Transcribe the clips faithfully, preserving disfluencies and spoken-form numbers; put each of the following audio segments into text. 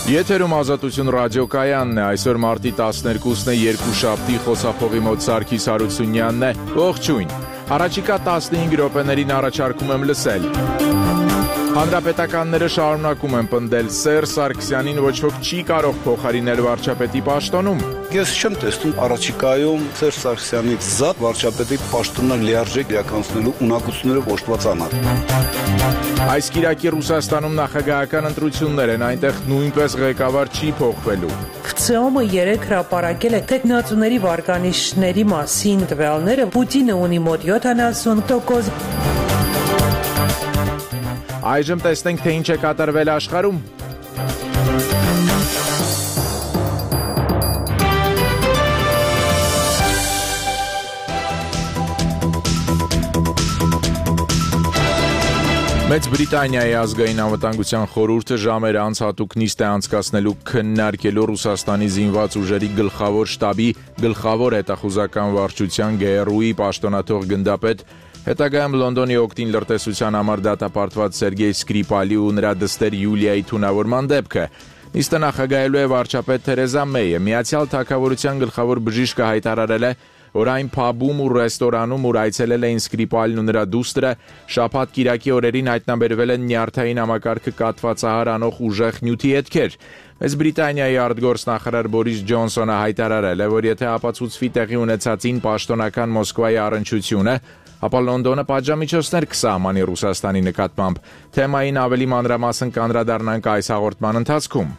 Եթերում Ազատություն ռադիոկայանն է, այսօր մարտի տասներկուսն է, երկուշաբթի, խոսափողի մոտ Սարգիս Հարությունյանն է, ողջույն, առաջիկա տասնհինգ րոպեներին առաջարկում եմ լսել։ Հանրապետականները շարունակում են պնդել Սերժ Սարգսյանին ոչ ոք չի կարող փոխարինել վարչապետի պաշտոնում։ Ես չեմ տեսնում առաջիկայում Սերժ Սարգսյանից զատ վարչապետի պաշտոնը լիարժեք իրականացնելու ունակություններով օժտված անար։ Այս կիրակի Ռուսաստանում նախագահական ընտրություններ են, այնտեղ նույնպես ղեկավար չի փոխվելու։ ԽՑՀ-ը երեք հրապարակել է տեխնացուների վարկանիշների մասին տվյալները, Պուտինը ունի մոտ յոթանասուն տոկոս։ Այժմ տեսնենք, թե ինչ է կատարվել աշխարհում։ Մեծ Բրիտանիայի ազգային անվտանգության խորհուրդը ժամեր անց հատուկ նիստ է անցկացնելու քննարկելու Ռուսաստանի զինված ուժերի գլխավոր շտաբի գլխավոր հետախուզական վարչության Գ R U-ի պաշտոնաթող գնդապետ, հետագայում Լոնդոնի օգտին լրտեսության համար դատապարտված Սերգեյ Սկրիպալի ու նրա դստեր Յուլիայի թունավորման դեպքը։ Նիստը նախագահելու է վարչապետ Թերեզա Մեյը։ Միացյալ Թագավորության գլխավոր բժիշկը հայտարարել է, որ այն փաբում ու ռեստորանում, ուր այցելել էին Սկրիպալին ու նրա դուստրը, շաբաթ կիրակի օրերին հայտնաբերվել են նյարդային համակարգը կաթվածահար անող ուժեղ նյութի հետքեր։ Մեծ Բրիտանիայի արտգործնախարար Բորիս Ջոնսոնը հայտարարել է, որ եթե ապացուցվի տեղի ունեցածին պաշտոնական Մոսկվայի առնչությունը, ապա Լոնդոնը պատժամիջոցներ կսահմանի Ռուսաստանի նկատմամբ։ Թեմային ավելի մանրամասն կանդրադառնանք այս հաղորդման ընթացքում։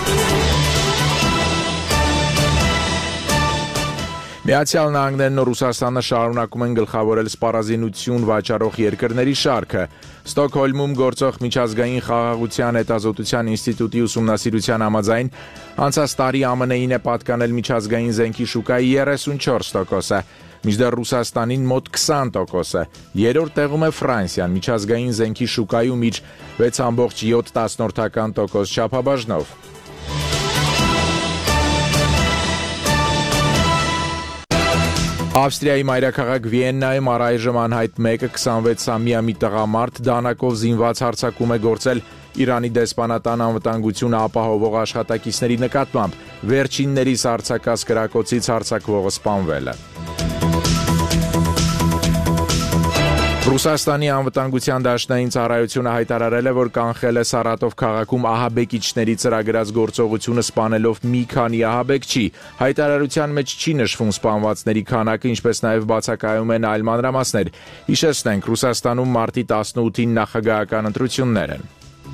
Միացյալ Նահանգներն ու Ռուսաստանը շարունակում են գլխավորել սպառազինություն վաճառող երկրների շարքը։ Ստոկհոլմում գործող միջազգային խաղաղության հետազոտության ինստիտուտի ուսումնասիրության համաձայն անցած տարի Ամն Ի-ին է պատկանել միջազգային զենքի շուկայի երեսունչորս տոկոսը, մինչդեռ Ռուսաստանին մոտ քսան տոկոսը։ Երրորդ տեղում է Ֆրանսիան միջազգային զենքի շուկայում իր վեց կόμma յոթ տոկոս չափաբաժնով։ Ավստրիայի մայրաքաղաք Վիեննայում առայժմ անհայտ մեկը քսանվեցամյա մի տղամարդ դանակով զինված հարձակում է գործել Իրանի դեսպանատան անվտանգությունը ապահովող աշխատակիցների նկատմամբ։ Վերջիններիս արձակած կրակոցից հարձակվողը սպանվել է։ Ռուսաստանի անվտանգության դաշնային ծառայությունը հայտարարել է, որ կանխել է Սարատով քաղաքում ահաբեկիչների ծրագրած գործողությունը սպանելով մի քանի ահաբեկչի։ Հայտարարության մեջ չի նշվում սպանվածների քանակը, ինչպես նաև բացակայում են այլ մանրամասներ։ Հիշեցնենք, Ռուսաստանում մարտի տասնութին նախագահական ընտրություններ են։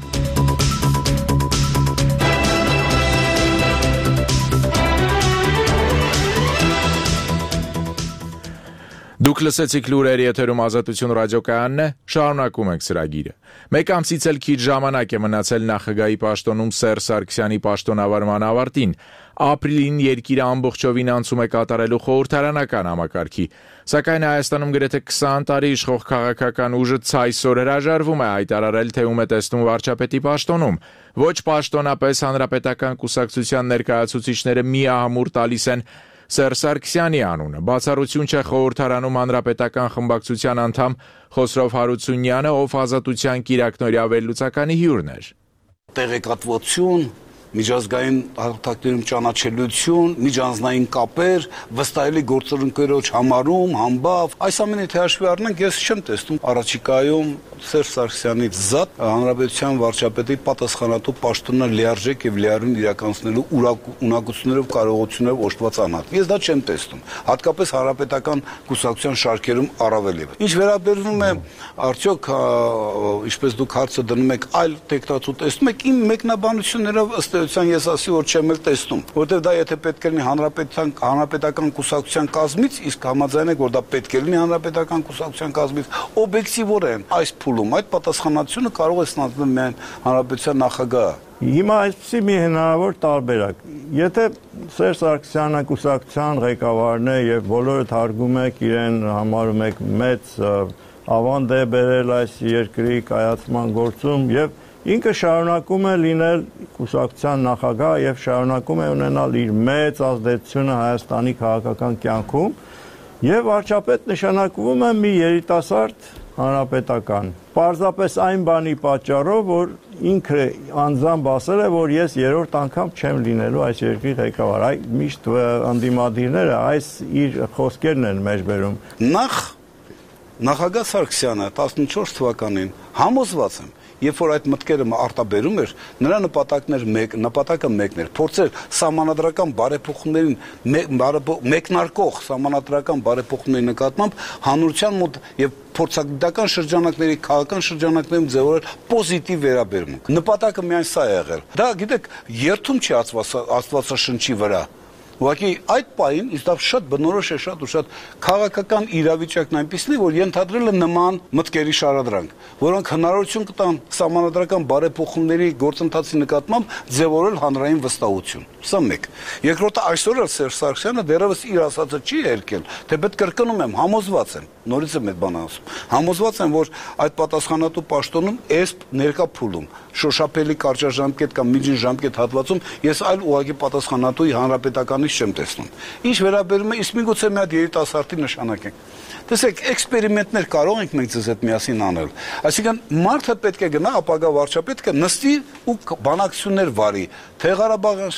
Դուք լսեցիք լուրեր, եթերում Ազատություն ռադիոկայանն է, շարունակում ենք ծրագիրը։ Մեկ ամսից էլ քիչ ժամանակ է մնացել նախագահի պաշտոնում Սերժ Սարգսյանի պաշտոնավարման ավարտին։ Ապրիլին երկիրը ամբողջովին անցում է կատարելու խորհրդարանական համակարգի։ Սակայն Հայաստանում գրեթե քսան տարի իշխող քաղաքական ուժը ցայսօր հրաժարվում է հայտարարել, թե ում է տեսնում վարչապետի պաշտոնում։ Ոչ պաշտոնապես Հանրապետական կուսակցության ներկայացուցիչները միահամուռ տալիս են Սերժ Սարգսյանի անունը։ Բացառություն չէ խորհրդարանում Հանրապետական խմբակցության անդամ Խոսրով Հարությունյանը, ով Ազատության կիրակնօրյա վերլուծականի հյուրն էր։ Տեղեկատվություն, միջազգային հարթակներում ճանաչելիություն, միջանձնային կապեր, վստահելի գործընկերոջ համարում, համբավ, այս ամենը եթե հաշվի առնենք, ես չեմ տեսնում առաջիկայում Սերժ Սարգսյանից զատ հանրապետության վարչապետի պատասխանատու պաշտոնը լիարժեք եւ լիարին իրականացնելու ունակություններով կարողություններով օժտված անհատ։ Ես դա չեմ տեսնում, հատկապես հանրապետական կուսակցության շարքերում առավելևս։ Ինչ վերաբերվում է արդյոք, ինչպես դուք հարցը դնում եք, այլ տեխնացու տեսնում եք, իմ մեկնաբանություններով ըստ ես ասի, որ չեմ էլ տեսնում, որտեղ դա եթե պետք է լինի հանրապետական հանրապետական կուսակցության կազմից, իսկ համաձայն եք, որ դա պետք է լինի հանրապետական կուսակցության կազմից, օբյեկտիվորեն այս փուլում այդ պատասխանատվությունը կարող է ստանձնել միայն հանրապետության նախագահը։ Հիմա այսպեսի մի հնարավոր տարբերակ։ Եթե Սերժ Սարգսյանը կուսակցության ղեկավարն է եւ բոլորը թարգում եք իրեն համարում եք մեծ ավանդ է բերել այս երկրի կայացման գործում եւ ինքը շարունակում է լինել կուսակցության նախագահ եւ շարունակում է ունենալ իր մեծ ազդեցությունը Հայաստանի քաղաքական կյանքում եւ վարչապետ նշանակվում է մի երիտասարդ հանրապետական Պարզապես այն բանի պատճառով, որ ինքը անձամբ ասել է, որ ես երրորդ անգամ չեմ լինելու այս երկրի ղեկավար։ Այ միշտ անդիմադիրները այս իր խոսքերն են մեջբերում։ Նախ նախագահ Սարգսյանը տասնչորս թվականին համոզված եմ, երբ որ այդ մտքերը արտաբերում էր, նրա նպատակներ մեկ, նպատակը մեկն էր, փորձել սահմանադրական բարեփոխումներին մեկնարկող սահմանադրական բարեփոխումների նկատմամբ հանրության մոտ եւ փորձագիտական շրջանակների, քաղաքական շրջանակներում ձևավորել պոզիտիվ վերաբերմունք։ Նպատակը միայն սա է եղել։ Դա գիտեք, երթում չի Աստվածաշնչի վրա։ Ուղղակի այդ պահին իսկ դա շատ բնորոշ է, շատ ու շատ քաղաքական իրավիճակն այնպիսին է, որ ենթադրել է նման մտքերի շարադրանք, որոնք հնարավորություն կտան սահմանադրական բարեփոխումների գործընթացի նկատմամբ ձևավորել հանրային վստահություն։ Սա մեկ։ Երկրորդը, այսօր էլ Սերժ Սարգսյանը դեռևս իր ասածը չի հերքել, թե պետք կրկնում եմ, համոզված եմ, նորից եմ այդ բանը ասում, համոզված եմ, որ այդ պատասխանատու պաշտոնում էսպ ներկա փուլում, շոշափելի կարճաժամկետ կամ միջին ժամկետ հատվածում ես այլ ուղղակի պատասխանատուի հանրապետականից չեմ տեսնում։ Ինչ վերաբերում է, իսկ միգուցե մի հատ երիտասարդի նշանակենք։ Տեսեք, էքսպերիմենտներ կարող ենք մենք ձեզ հետ միասին անել։ Այսինքն մարդը պետք է գնա, ապագա վարչապետը նստի ու բանակցություններ վարի, թե Ղարաբաղյան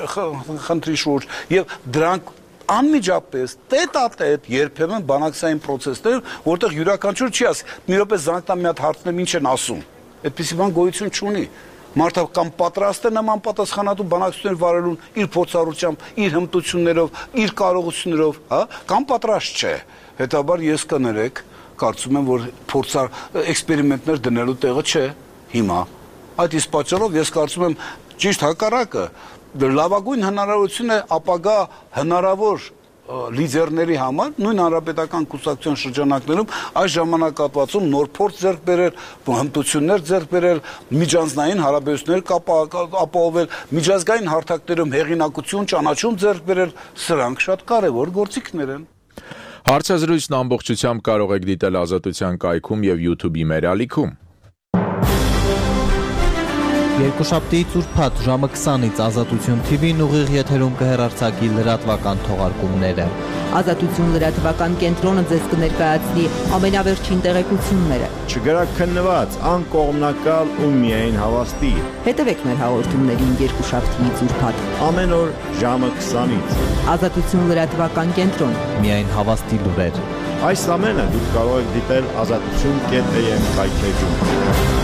խնդրի շուրջ եւ դրանք անմիջապես տետ-ա-տետ երբեմն բանակցային process-ներ, որտեղ յուրաքանչյուր չի ասի, մի րոպե զանգտա մի հատ հարցնեմ ինչ են ասում։ Այդպիսի բան գոյություն չունի։ Մարդը կամ պատրաստ է նման պատասխանատու բանակցություններ վարելուն իր փորձառությամբ, իր հմտություններով, իր կարողություններով, հա, կամ պատրաստ չէ։ Հետաբար ես կներեք, կարծում եմ, որ փորձար էքսպերիմենտներ դնելու տեղը չէ հիմա։ Այդ իսկ պատճառով ես կարծում եմ ճիշտ հակառակը լավագույն հնարավորություն է ապագա հնարավոր լիդերների համար նույն հանրապետական կուսակցության շրջանակներում այս ժամանակահատվածում նոր փորձ ձեռք բերել, հմտություններ ձեռք բերել, միջանձնային հարաբերություններ ապահովել, միջազգային հարթակներում հեղինակություն, ճանաչում ձեռք բերել, սրանք շատ կարևոր գործիքներ են։ Հարցազրույցն ամբողջությամբ կարող եք դիտել Ազատության կայքում եւ YouTube-ի մեր ալիքում։ Երկուշաբթի ծուրփաթ ժամը քսանից Ազատություն Թի Վին ուղիղ եթերում կհեռարձակի լրատվական թողարկումները։ Ազատություն լրատվական կենտրոնը ձեզ կներկայացնի ամենավերջին տեղեկությունները։ Չգրաքննված, անկողմնակալ ու միայն հավաստի։ Հետևեք մեր հաղորդումներին երկուշաբթի ծուրփաթ Ամեն օր ժամը քսանից։ Ազատություն լրատվական կենտրոն։ Միայն հավաստի լուրեր։ Այս ամենը դուք կարող եք դիտել ազատություն կետ էյ էմ կայքեջում։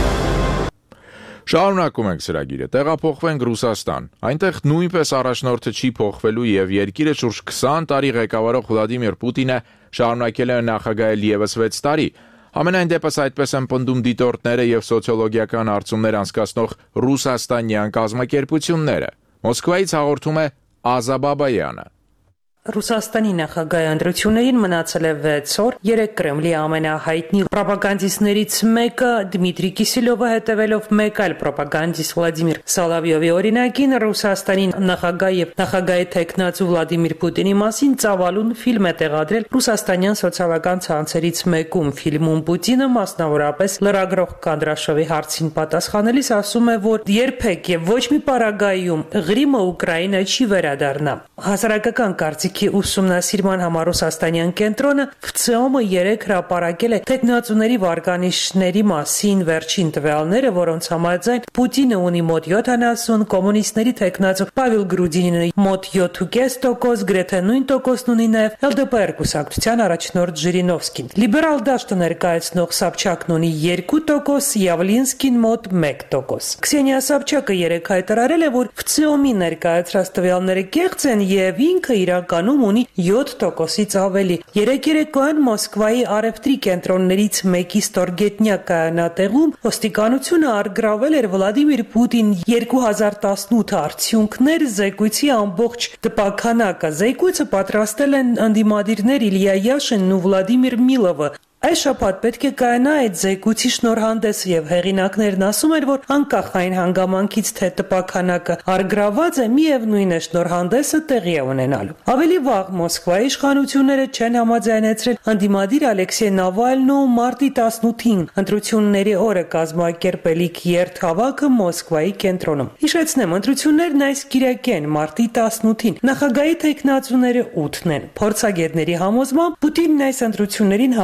Շարունակում ենք ծրագիրը, տեղափոխվենք Ռուսաստան։ Այնտեղ նույնպես առաջնորդը չի փոխվելու եւ երկիրը շուրջ քսան տարի ղեկավարող Վլադիմիր Պուտինը շարունակել է նախագահել եւս վեց տարի։ Համենայն դեպս այդպես են պնդում դիտորդները եւ սոցիոլոգիական հարցումներ անցկացնող ռուսաստանյան կազմակերպությունները։ Մոսկվայից հաղորդում է Ազա Բաբայանը։ Ռուսաստանի նախագահի ընտրություններին մնացել է վեց օր, երեք Կրեմլի ամենահայտնի պրոպագանդիստներից մեկը Դմիտրի Կիսելյովը հետևելով մեկ այլ պրոպագանդիստ Վլադիմիր Սալավյովի օրինակին Ռուսաստանի նախագահ եւ նախագահի տեխնացու Վլադիմիր Պուտինի մասին ծավալուն ֆիլմ է տեղադրել ռուսաստանյան սոցիալական ցանցերից մեկում։ Ֆիլմում Պուտինը մասնավորապես լրագրող Կանդրաշովի հարցին պատասխանելիս ասում է, որ երբեք եւ ոչ մի պարագայում Ղրիմը Ուկրաինա չի վերադառնա։ Հասարակական կարծիքի ուսումնասիրման համար Ռուսաստանյան կենտրոնը վցեոմը երեք հրապարակել է տեխնացուների վարկանիշների մասին վերջին տվյալները, որոնց համաձայն Պուտինը ունի մոտ յոթանասուն, կոմունիստների տեխնացու Պավիլ Գրուդինինը մոտ յոթ կես տոկոս, գրեթե նույն տոկոսն ունի նաև էլ դե պե er կուսակցության առաջնորդ Ժիրինովսկին։ Լիբերալ դաշտը ներկայացնող Սաբչակն ունի երկու տոկոս, Յավլինսկին մոտ մեկ տոկոս։ Քսենիա Սաբչակը երեք հայտարարել է, որ վցեոմի ներկայացրած տվյալները կեղծ են եւ ինքը իրականում ունի յոթ տոկոսից ավելի։ Երեք երեկոյան Մոսկվայի արևտրի կենտրոններից մեկի ստորգետնյա կայանատեղում ոստիկանությունը արգրավել էր Վլադիմիր Պուտին երկու հազար տասնութ արդյունքներ զեկույցի ամբողջ տպաքանակը։ Զեկույցը պատրաստել են ընդդիմադիրներ Իլյա Յաշինն ու Վլադիմիր Միլովը։ Այս շաբաթ պետք է կայանա այդ զեկույցի շնորհանդեսը եւ հեղինակներն ասում են, որ անկախ այն հանգամանքից թե տպաքանակը արգրաված է, միևնույն է շնորհանդեսը տեղի է ունենալու։ Ավելի վաղ Մոսկվայի իշխանությունները չեն համաձայնեցրել ընդդիմադիր Ալեքսեյ Նավալնու մարտի տասնութին ընտրությունների օրը կազմակերպելիք երթավակը Մոսկվայի կենտրոնում։ Հիշեցնեմ, ընտրություններն այս կիրակեն մարտի տասնութին նախագահի տեխնացուները ութն են։ Փորձագետների համոզմամբ Պուտինն այս ընտրություններին հաղթելու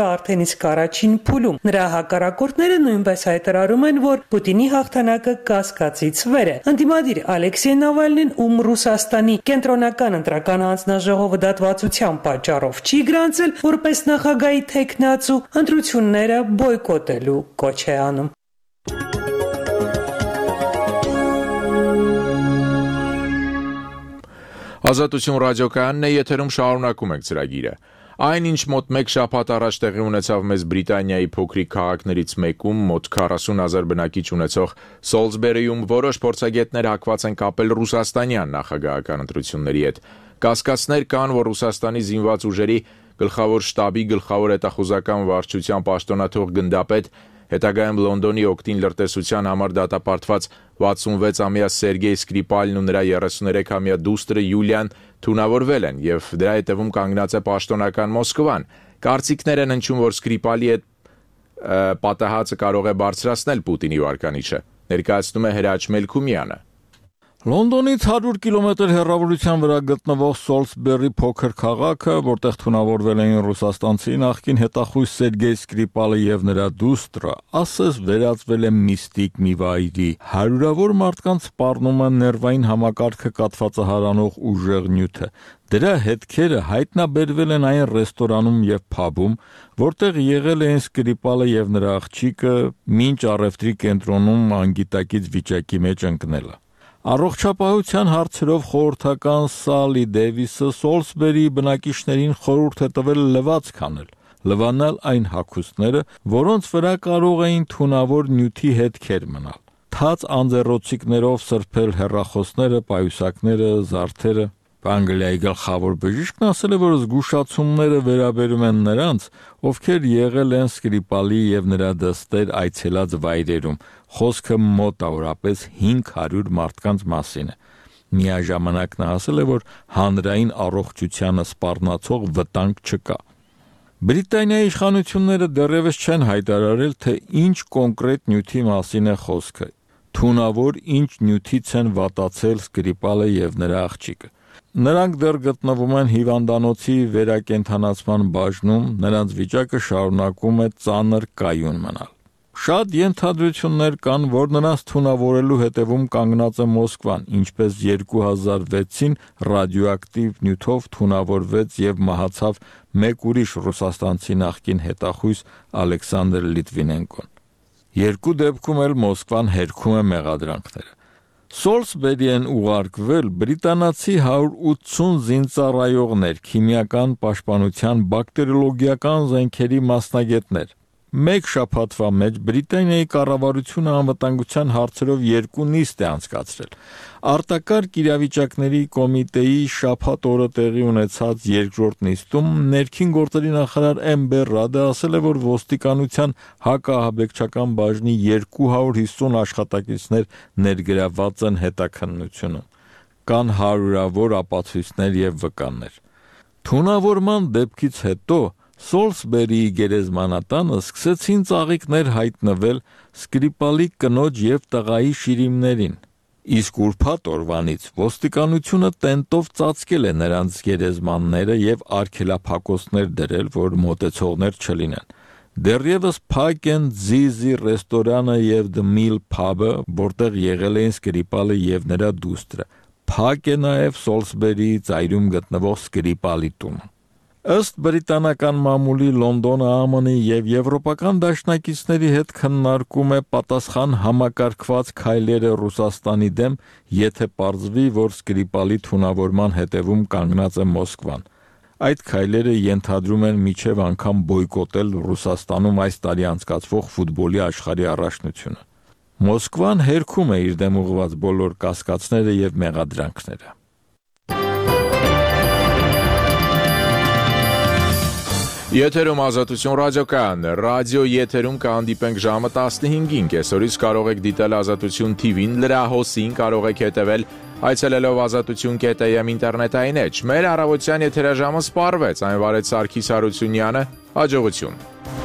օրը արդեն իսկ առաջին փուլում։ Նրա հակառակորդները նույնպես հայտարարում են, որ Պուտինի հաղթանակը կասկածից վեր է։ Ընդդիմադիր Ալեքսեյ Նավալնին, ում Ռուսաստանի կենտրոնական ընտրական հանձնաժողովը դատվածության պատճառով չի գրանցել որպես նախագահի թեկնածու, ընտրությունները բոյկոտելու կոչ է անում։ Ազատություն ռադիոկայանն է, եթերում շարունակում ենք ծրագիրը։ Այն, ինչ մոտ մեկ շաբաթ առաջ տեղի ունեցավ մեծ Բրիտանիայի փոքրիկ քաղաքներից մեկում, մոտ քառասուն հազար բնակիչ ունեցող Սոլսբերիում, որոշ փորձագետներ հակված են կապել ռուսաստանյան նախագահական ընտրությունների հետ։ Կասկածներ կան, որ Ռուսաստանի զինված ուժերի գլխավոր շտաբի գլխավոր հետախուզական վարչության պաշտոնաթող գնդապետ, հետագայում Լոնդոնի օգտին լրտեսության համար դատապարտված վաթսունվեցամյա Սերգեյ Սկրիպալին ու նրա երեսուներեքամյա դուստրը Յուլիան թունավորվել են եւ դրա հետևում կանգնած է պաշտոնական Մոսկվան։ Կարծիքներ են հնչում, որ Սկրիպալի հետ պատահածը կարող է բարձրացնել Պուտինի վարկանիշը, ներկայացնում է Հրաչ Մելքումյանը։ Լոնդոնից հարյուր կիլոմետր հեռավորության վրա գտնվող Սոլսբերի փոքր քաղաքը, որտեղ թունավորվել էին ռուսաստանցի նախկին հետախույզ Սերգեյ Սկրիպալը եւ նրա դուստրը, ասես վերածվել է միստիկ մի վայրի։ Հարյուրավոր մարդկանց սպառնում է ներվային համակարգը կաթվածահարանող ուժեղ նյութը։ Դրա հետքերը հայտնաբերվել են այն ռեստորանում եւ փաբում, որտեղ եղել էին Սկրիպալը եւ նրա աղջիկը, մինչ առևտրի կենտրոնում անգիտակից վիճակի մեջ ընկնելը։ Առողջապահության հարցերով խորհրդական Սալի Դեվիսը Սոլսբերի բնակիչներին խորհուրդ է տվել լվացք անել, լվանալ այն հագուստները, որոնց վրա կարող էին թունավոր նյութի հետքեր մնալ, թաց անձեռոցիկներով սրբել հեռախոսները, պայուսակները, զարդերը։ Անգլիայի գլխավոր բժիշկն ասել է, որ զգուշացումները վերաբերում են նրանց, ովքեր եղել են Սկրիպալի եւ նրա դստեր այցելած վայրերում։ Խոսքը մոտավորապես հինգ հարյուր մարդկանց մասին է։ Միաժամանակ նա ասել է, որ հանրային առողջությանը սպառնացող վտանգ չկա։ Բրիտանիայի իշխանությունները դեռևս չեն հայտարարել, թե ինչ կոնկրետ նյութի մասին է խոսքը։ Թունավոր ինչ նյութից են վատացել Սկրիպալը եւ նրա աղջիկը։ Նրանք դեռ գտնվում են հիվանդանոցի վերակենդանացման բաժնում, նրանց վիճակը շարունակում է ծանր կայուն մնալ։ Շատ ենթադրություններ կան, որ նրանց թունավորելու հետևում կանգնած է Մոսկվան, ինչպես երկու հազար վեցին ռադիոակտիվ նյութով թունավորվեց եւ մահացավ մեկ ուրիշ ռուսաստանցի նախկին հետախույզ Ալեքսանդր Լիտվինենկոն։ Երկու դեպքում էլ Մոսկվան հերքում է մեղադրանքները։ Սոլսբերի են ուղարկվել բրիտանացի հարյուր ութսուն զինծառայողներ, քիմիական պաշտպանության, բակտերիոլոգիական զենքերի մասնագետներ։ Մեկ շաբաթվա մեջ Բրիտանիայի կառավարությունը անվտանգության հարցերով երկու նիստ է անցկացրել։ Արտակարգ իրավիճակների կոմիտեի շաբաթ օրը տեղի ունեցած երկրորդ նիստում ներքին գործերի նախարար Էմբեր Ռադը ասել է, որ ոստիկանության հակաահաբեկչական բաժնի երկու հարյուր հիսուն աշխատակիցներ ներգրավված են հետաքննությունում։ Կան հարյուրավոր ապացույցներ եւ վկաններ։ Թունավորման դեպքից հետո Սոլսբերիի գերեզմանատանը սկսեցին ծաղիկներ հայտնվել Սկրիպալի կնոջ եւ տղայի շիրիմներին։ Իսկ ուրբաթ օրվանից ոստիկանությունը տենտով ծածկել է նրանց գերեզմանները եւ արգելափակոցներ դրել, որ մոտեցողներ չլինեն։ Դեռևս փակ են Զիզի ռեստորանը եւ The Mill Pub-ը, որտեղ եղել էին Սկրիպալը եւ նրա դուստրը։ Փակ է նաեւ Սոլսբերիի ծայրում գտնվող Սկրիպալի տունը։ Ըստ բրիտանական մամուլի Լոնդոնը Α M N-ի եւ եվրոպական դաշնակիցների հետ քննարկում է պատասխան համակարգված քայլերը Ռուսաստանի դեմ, եթե պարզվի, որ Սկրիպալի թունավորման հետևում կանգնած է Մոսկվան։ Այդ քայլերը ենթադրում են միջև անգամ բոյկոտել Ռուսաստանում այս տարի անցկացվող ֆուտբոլի աշխարհի առաջնությունը։ Մոսկվան հերքում է իր դեմ ուղղված բոլոր կասկածները եւ մեղադրանքները։ Եթերում Ազատություն ռադիոկայանն է, ռադիո եթերում կհանդիպենք ժամը տասնհինգին, կեսօրից կարող եք դիտել Ազատություն T V-ին, լրահոսին կարող եք հետևել այցելելով ազատություն կետ A M ինտերնետային էջ։ Մեր առավոտյան եթերաժամը սպառվեց, այն վարեց Սարգիս Հարությունյանը, հաջողություն։